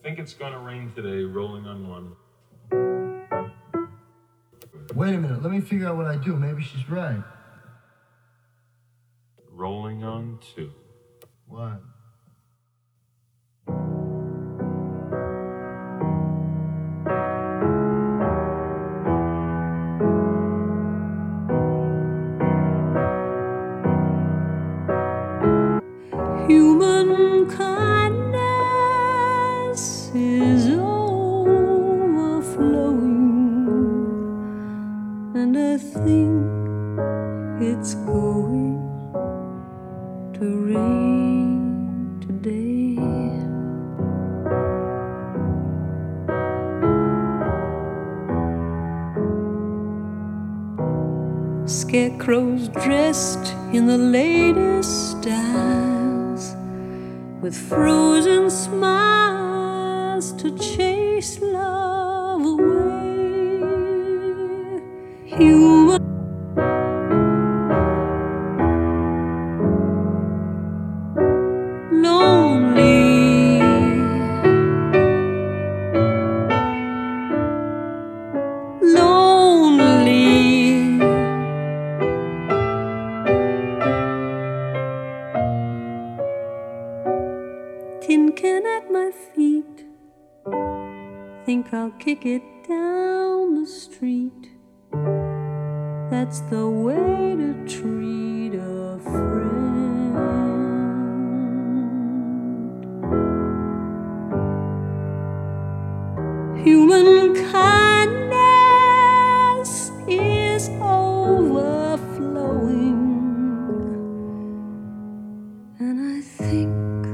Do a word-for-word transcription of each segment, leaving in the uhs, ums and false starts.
think it's gonna rain today, rolling on one. Wait a minute, let me figure out what I do. Maybe she's right. Rolling on two. What? Human kindness is overflowing, and I think it's going to rain today. Scarecrows dressed in the latest styles, with frozen smiles to chase love away. Human lonely, lonely, tin can at my feet, think I'll kick it down the street. That's the way to treat a friend. Human kindness is overflowing, and I think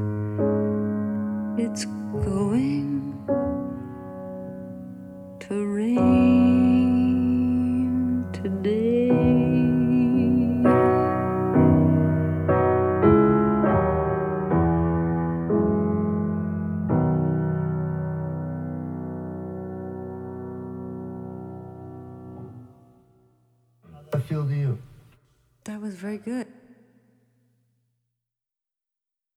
it's going to rain today. How'd that feel to you? That was very good.